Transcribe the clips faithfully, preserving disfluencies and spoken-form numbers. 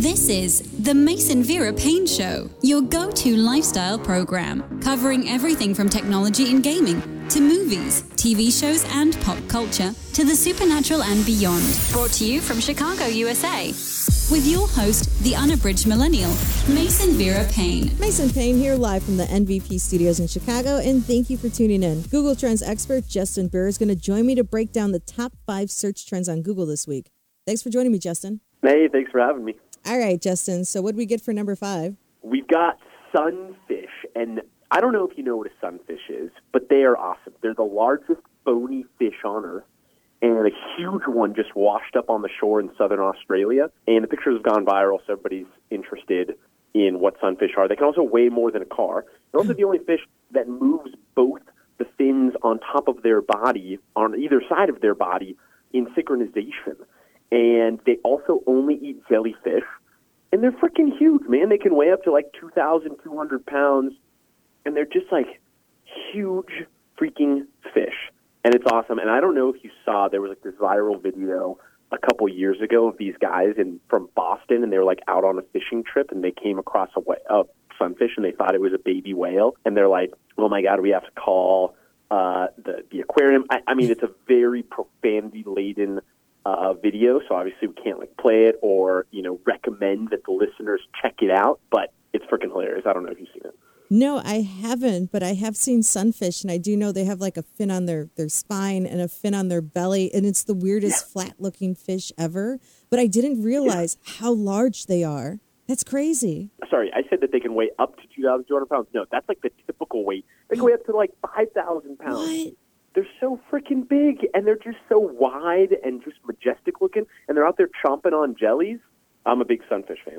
This is the Mason Vera Payne Show, your go-to lifestyle program, covering everything from technology and gaming to movies, T V shows, and pop culture to the supernatural and beyond. Brought to you from Chicago, U S A. With your host, the unabridged millennial, Mason Vera Payne. Mason Payne here live from the N V P studios in Chicago, and thank you for tuning in. Google Trends expert Justin Burr is going to join me to break down the top five search trends on Google this week. Thanks for joining me, Justin. Hey, thanks for having me. All right, Justin. So what do we get for number five? We've got sunfish, and I don't know if you know what a sunfish is, but they are awesome. They're the largest bony fish on Earth, and a huge one just washed up on the shore in southern Australia. And the pictures have gone viral, so everybody's interested in what sunfish are. They can also weigh more than a car. They're also the only fish that moves both the fins on top of their body, on either side of their body, in synchronization. And they also only eat jellyfish. And they're freaking huge, man. They can weigh up to like two thousand two hundred pounds. And they're just like huge freaking fish. And it's awesome. And I don't know if you saw, there was like this viral video a couple years ago of these guys in from Boston. And they were like out on a fishing trip. And they came across a, a sunfish. And they thought it was a baby whale. And they're like, oh my God, we have to call uh, the, the aquarium. I, I mean, it's a very profanity-laden Uh, video, so obviously we can't like play it or, you know, recommend that the listeners check it out, but it's freaking hilarious. I don't know if you've seen it. No, I haven't, but I have seen sunfish, and I do know they have like a fin on their, their spine and a fin on their belly, and it's the weirdest yeah. flat-looking fish ever, but I didn't realize yeah. how large they are. That's crazy. Sorry, I said that they can weigh up to two thousand two hundred pounds. No, that's like the typical weight. They can weigh up to like five thousand pounds. What? They're so freaking big, and they're just so wide and just majestic looking, and they're out there chomping on jellies. I'm a big sunfish fan.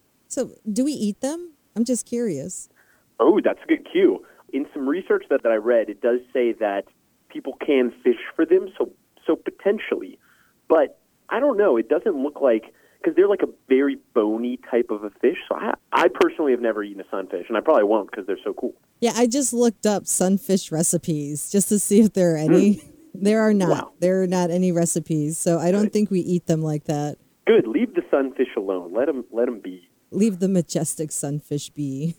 So do we eat them? I'm just curious. Oh, that's a good cue. In some research that, that I read, it does say that people can fish for them, so so potentially. But I don't know. It doesn't look like, because they're like a very bony type of a fish, so I, I personally have never eaten a sunfish, and I probably won't because they're so cool. Yeah, I just looked up sunfish recipes just to see if there are any. Mm. There are not. Wow. There are not any recipes, so I don't Good. think we eat them like that. Good. Leave the sunfish alone. Let them, let them be. Leave the majestic sunfish be.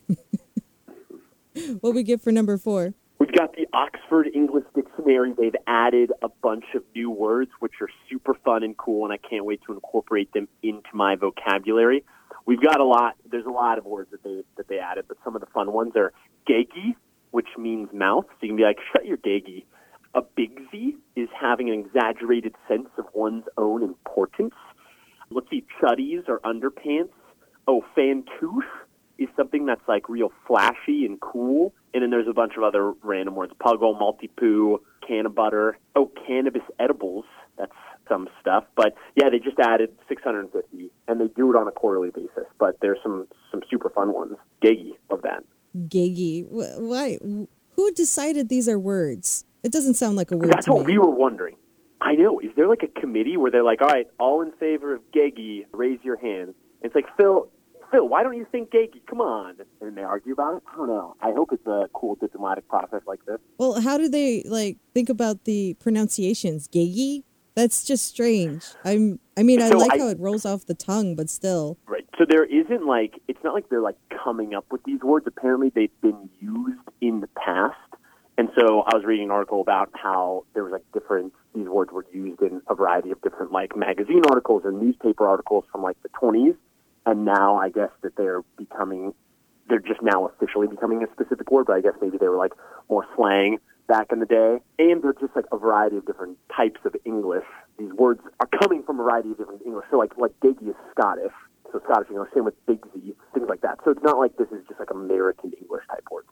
What we get for number four? We've got the Oxford English Dictionary. They've added a bunch of new words, which are super fun and cool, and I can't wait to incorporate them into my vocabulary. We've got a lot. There's a lot of words that they that they added, but some of the fun ones are geggy, which means mouth. So you can be like, shut your geggy. A bigsy is having an exaggerated sense of one's own importance. Let's see, chuddies or underpants. Oh, fantoosh is something that's like real flashy and cool. And then there's a bunch of other random words. Puggle, multi-poo, can of butter. Oh, cannabis edibles. That's some stuff. But yeah, they just added six hundred fifty, and they do it on a quarterly basis. But there's some, some super fun ones. Geggy, love that. Geggy. Why? Who decided these are words? It doesn't sound like a word That's to what me. we were wondering. I know. Is there like a committee where they're like, all right, all in favor of geggy, raise your hand. It's like, Phil, Phil, why don't you think geggy? Come on. And they argue about it? I don't know. I hope it's a cool diplomatic process like this. Well, how do they like think about the pronunciations? Geggy? That's just strange. I'm. I mean, I so like I, how it rolls off the tongue, but still. Right. So there isn't like, it's not like they're like coming up with these words. Apparently they've been used in the past. And so I was reading an article about how there was like different, these words were used in a variety of different like magazine articles or newspaper articles from like the twenties. And now I guess that they're becoming, they're just now officially becoming a specific word, but I guess maybe they were like more slang back in the day. And they're just like a variety of different types of English. These words are coming from a variety of different English. So like, like geggy is Scottish. So Scottish English, same with bigsy, things like that. So it's not like this is just like American English type word.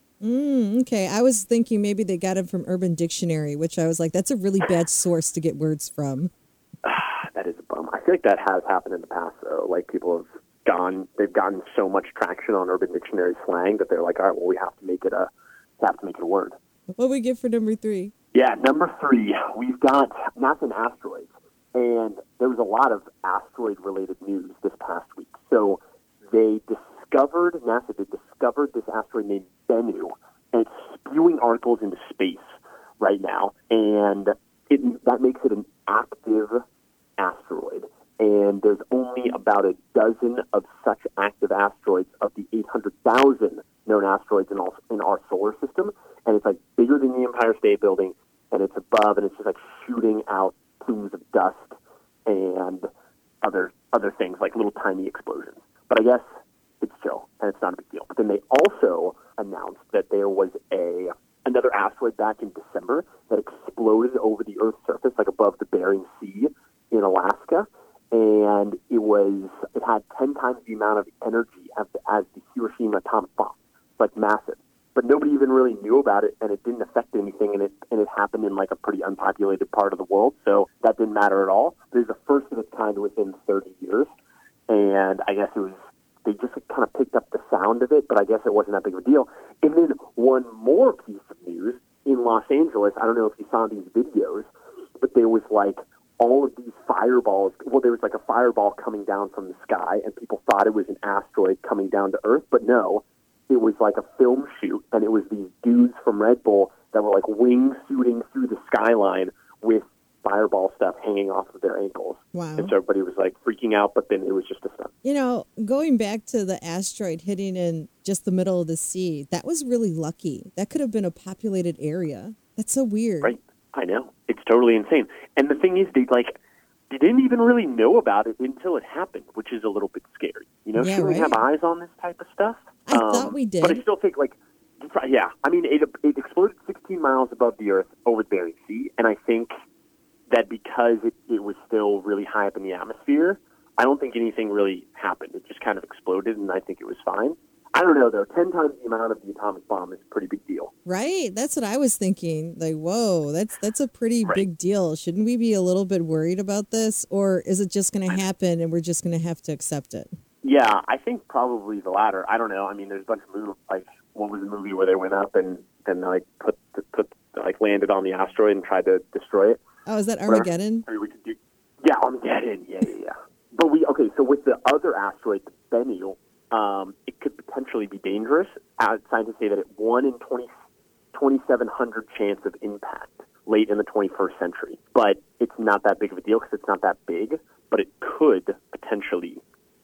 Mm, okay, I was thinking maybe they got them from Urban Dictionary, which I was like, that's a really bad source to get words from. That is a bum. I feel like that has happened in the past, though. Like, people have gone, they've gotten so much traction on Urban Dictionary slang that they're like, all right, well, we have to make it a, we have to make it a word. What we get for number three? Yeah, number three, we've got NASA and asteroids. And there was a lot of asteroid-related news this past week. So they discovered, NASA they discovered this asteroid named Bennu, and it's spewing articles into space right now. And it, that makes it an active asteroid. and there's only about a dozen of such active asteroids of the eight hundred thousand known asteroids in, all, in our solar system, and it's like bigger than the Empire State Building, and it's above, and it's just like shooting out plumes of dust and other other things like little tiny explosions. But I guess it's chill, and it's not a big deal. But then they also announced that there was a another asteroid back in December that exploded over the Earth's surface, like above the Bering Sea in Alaska, and it was it had ten times the amount of energy as, as the Hiroshima atomic bomb. It's like massive. But nobody even really knew about it, and it didn't affect anything, and it and it happened in like a pretty unpopulated part of the world, so that didn't matter at all. There's the first of its kind within thirty years, and I guess it was they just kind of picked up the sound of it, but I guess it wasn't that big of a deal. And then one more piece of news in Los Angeles. I don't know if you saw these videos, but there was like all of these fireballs. Well, there was like a fireball coming down from the sky, and people thought it was an asteroid coming down to Earth, but no. It was like a film shoot, and it was these dudes from Red Bull that were like wingsuiting through the skyline with fireball stuff hanging off of their ankles. Wow. And so everybody was like freaking out, but then it was just a stunt. You know, going back to the asteroid hitting in just the middle of the sea, that was really lucky. That could have been a populated area. That's so weird. Right. I know. It's totally insane. And the thing is, they like, they didn't even really know about it until it happened, which is a little bit scary. You know, yeah, should we right? have eyes on this type of stuff? I um, thought we did. But I still think, like, yeah, I mean, it, it exploded sixteen miles above the Earth over the Bering Sea, and I think that because it, it was still really high up in the atmosphere, I don't think anything really happened. It just kind of exploded, and I think it was fine. I don't know, though. Ten times the amount of the atomic bomb is a pretty big deal. Right? That's what I was thinking. Like, whoa, that's that's a pretty right. big deal. Shouldn't we be a little bit worried about this? Or is it just going to happen and we're just going to have to accept it? Yeah, I think probably the latter. I don't know. I mean, there's a bunch of movies, like, what was the movie where they went up and, and like, put, put, like, landed on the asteroid and tried to destroy it? Oh, is that Armageddon? I mean, we could do, yeah, Armageddon. Yeah, yeah, yeah. But we, okay, so with the other asteroid, the Bennu, um, it could potentially be dangerous. Uh, scientists say that it one in twenty, twenty-seven hundred chance of impact late in the twenty-first century. But it's not that big of a deal because it's not that big, but it could potentially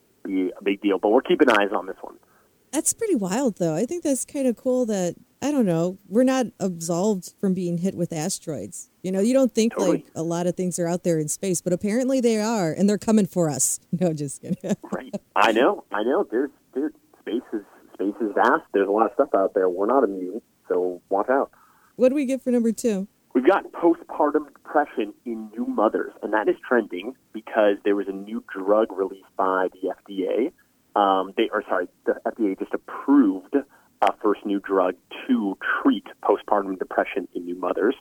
be a big deal. But we're keeping eyes on this one. That's pretty wild, though. I think that's kind of cool that, I don't know, we're not absolved from being hit with asteroids. You know, you don't think totally. like a lot of things are out there in space, but apparently they are, and they're coming for us. No, just kidding. Right. I know. I know. There's, there's space is space is vast. There's a lot of stuff out there. We're not immune, so watch out. What do we get for number two? We've got postpartum depression in new mothers, and that is trending because there was a new drug released by the F D A. Um, they, or sorry, the F D A just approved a first new drug to treat postpartum depression in new mothers.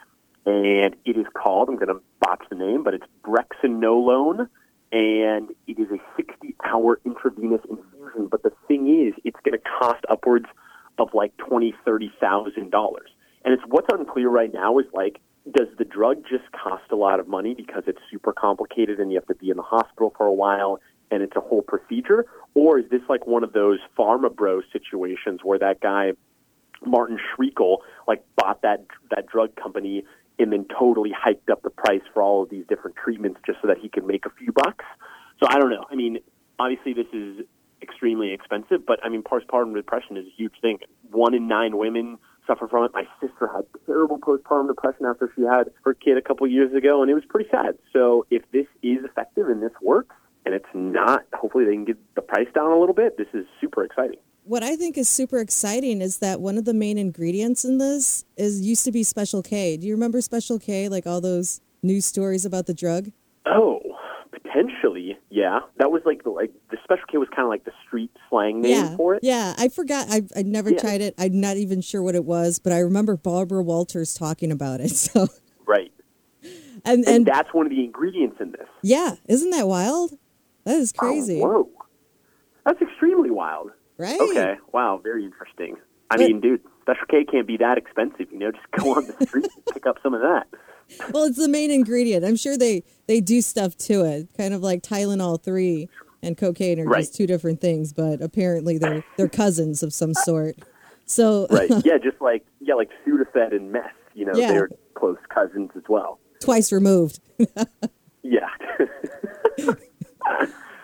And it is called, I'm going to botch the name, but it's Brexanolone, and it is a sixty-hour intravenous infusion. But the thing is, it's going to cost upwards of like twenty thousand dollars, thirty thousand dollars. And it's what's unclear right now is like, does the drug just cost a lot of money because it's super complicated and you have to be in the hospital for a while and it's a whole procedure? Or is this like one of those pharma bro situations where that guy, Martin Schreikel, like bought that that drug company and then totally hiked up the price for all of these different treatments just so that he could make a few bucks? So I don't know. I mean, obviously this is extremely expensive, but I mean, postpartum depression is a huge thing. One in nine women suffer from it. My sister had terrible postpartum depression after she had her kid a couple years ago, and it was pretty sad. So if this is effective and this works, and it's not, hopefully they can get the price down a little bit. This is super exciting. What I think is super exciting is that one of the main ingredients in this is used to be Special K. Do you remember Special K, like all those news stories about the drug? Oh, potentially, yeah. That was like the like the Special K was kind of like the street slang name yeah, for it. Yeah, I forgot. I I never yeah. tried it. I'm not even sure what it was, but I remember Barbara Walters talking about it. So right, and, and and that's one of the ingredients in this. Yeah, isn't that wild? That is crazy. Oh, whoa, that's extremely wild. Right? Okay. Wow. Very interesting. I but, mean, dude, Special K can't be that expensive. You know, just go on the street and pick up some of that. Well, it's the main ingredient. I'm sure they, they do stuff to it, kind of like Tylenol three and cocaine are right. just two different things, but apparently they're they're cousins of some sort. So right. Yeah, just like yeah, like Sudafed and meth. You know, yeah. they're close cousins as well. Twice removed. Yeah.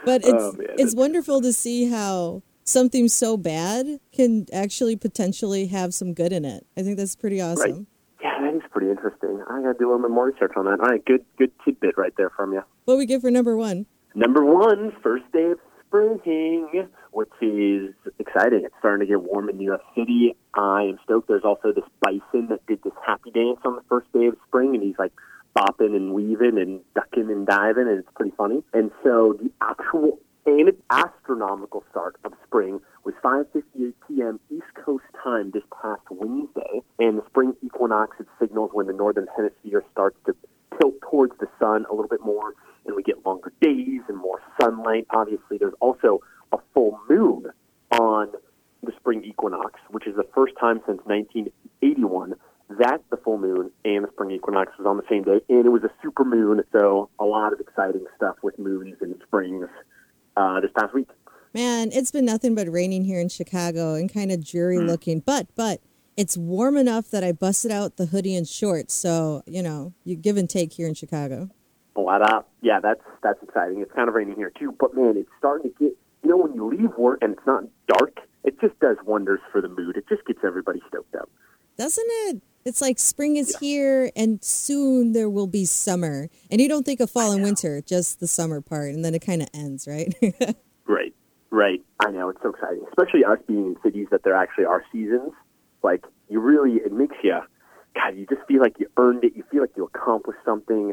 But it's Oh, man. it's wonderful to see how something so bad can actually potentially have some good in it. I think that's pretty awesome. Right. Yeah, that is pretty interesting. I got to do a little bit more research on that. All right, good good tidbit right there from you. What we get for number one? Number one, first day of spring, which is exciting. It's starting to get warm in New York City. I am stoked. There's also this bison that did this happy dance on the first day of spring, and he's like bopping and weaving and ducking and diving, and it's pretty funny. And so the actual and astronomical start of spring was five fifty-eight p.m. East Coast time this past Wednesday, and the spring equinox, it signals when the northern hemisphere starts to tilt towards the sun a little bit more, and we get longer days and more sunlight. Obviously, there's also a full moon on the spring equinox, which is the first time since nineteen eighty-one that the full moon and the spring equinox was on the same day, and it was a super moon, so a lot of exciting stuff with moons and springs uh, this past week. Man, it's been nothing but raining here in Chicago and kind of dreary mm. looking, but but it's warm enough that I busted out the hoodie and shorts, so, you know, you give and take here in Chicago. Flat out. Yeah, that's that's exciting. It's kind of raining here too, but man, it's starting to get, you know, when you leave work and it's not dark, it just does wonders for the mood. It just gets everybody stoked up. Doesn't it? It's like spring is yeah. here and soon there will be summer. And you don't think of fall and winter, just the summer part, and then it kind of ends, right? Right, right. I know, it's so exciting, especially us being in cities that there actually are seasons. Like, you really, it makes you, God, you just feel like you earned it. You feel like you accomplished something,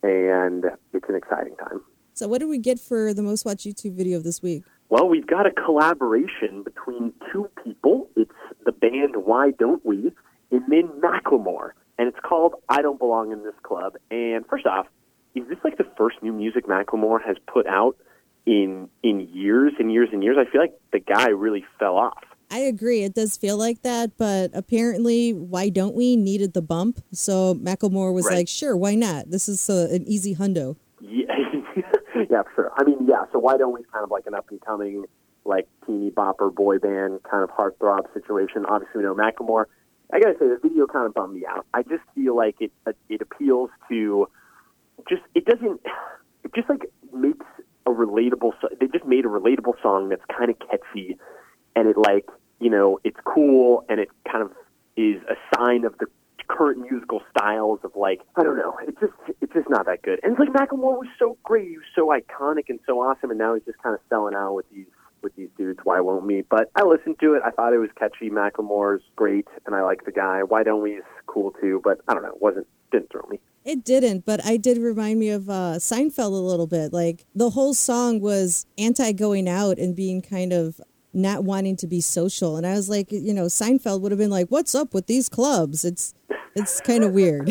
and it's an exciting time. So what did we get for the most watched YouTube video of this week? Well, we've got a collaboration between two people. It's the band Why Don't We and then Macklemore, and it's called I Don't Belong in This Club. And first off, is this like the first new music Macklemore has put out in in years and years and years? I feel like the guy really fell off. I agree. It does feel like that, but apparently Why Don't We needed the bump, so Macklemore was right. like, sure, why not? This is uh, an easy hundo. Yeah, yeah, for sure. I mean, yeah, so Why Don't We kind of like an up-and-coming, like, teeny bopper boy band kind of heartthrob situation. Obviously, we know Macklemore. I gotta say, the video kind of bummed me out. I just feel like it it appeals to just, it doesn't, it just like makes a relatable, they just made a relatable song that's kind of catchy, and it like, you know, it's cool, and it kind of is a sign of the current musical styles of like, I don't know, it's just, it's just not that good. And it's like Macklemore was so great, he was so iconic and so awesome, and now he's just kind of selling out with these with these dudes, Why Won't Me? But I listened to it. I thought it was catchy. Macklemore's great, and I like the guy. Why Don't We's cool too, but I don't know. It wasn't, didn't throw me. It didn't, but I did remind me of uh, Seinfeld a little bit. Like, the whole song was anti-going out and being kind of not wanting to be social. And I was like, you know, Seinfeld would have been like, what's up with these clubs? It's it's kind of weird.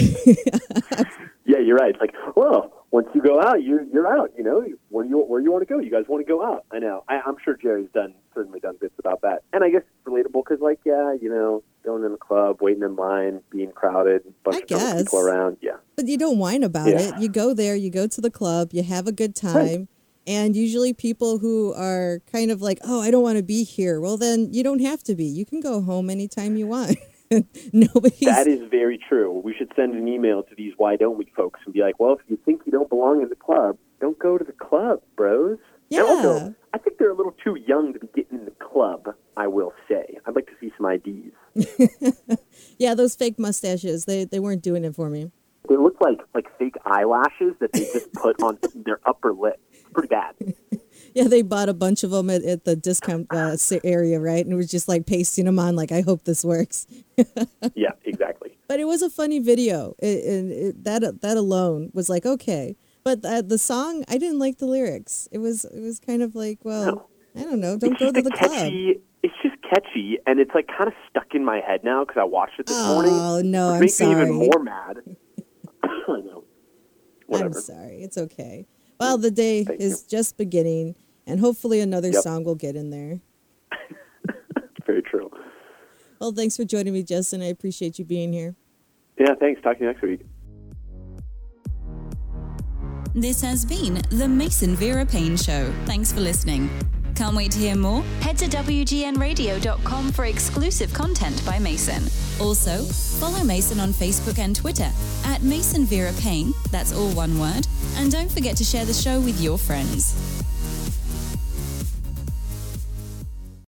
Yeah, you're right. It's like, well, once you go out, you're you're out. You know, where you where you want to go. You guys want to go out. I know. I, I'm sure Jerry's done certainly done bits about that, and I guess it's relatable because, like, yeah, you know, going in the club, waiting in line, being crowded, bunch I of drunk guess. people around. Yeah, but you don't whine about yeah. it. You go there, you go to the club, you have a good time. Right. And usually people who are kind of like, oh, I don't want to be here. Well, then you don't have to be. You can go home anytime you want. Nobody's... That is very true. We should send an email to these Why Don't We folks and be like, well, if you think you don't belong in the club, don't go to the club, bros. Yeah. And also, I think they're a little too young to be getting in the club, I will say. I'd like to see some I Ds. Yeah, those fake mustaches, they, they weren't doing it for me. They look like, like fake eyelashes that they just put on their upper lip. It's pretty bad. Yeah, they bought a bunch of them at, at the discount uh, area, right? And it was just like pasting them on, like, I hope this works. Yeah, exactly. But it was a funny video. It, it, it, that that alone was like, okay. But uh, the song, I didn't like the lyrics. It was it was kind of like, well, no. I don't know. Don't it's go to the catchy, club. It's just catchy, and it's like kind of stuck in my head now because I watched it this oh, morning. Oh, no, which I'm makes sorry. me even more mad. I know. Whatever. I'm sorry. It's okay. Well, the day Thank is you. just beginning, and hopefully another Yep. song will get in there. Very true. Well, thanks for joining me, Justin. I appreciate you being here. Yeah, thanks. Talk to you next week. This has been the Mason Vera Payne Show. Thanks for listening. Can't wait to hear more? Head to W G N radio dot com for exclusive content by Mason. Also, follow Mason on Facebook and Twitter at Mason Vera Payne, that's all one word, And don't forget to share the show with your friends.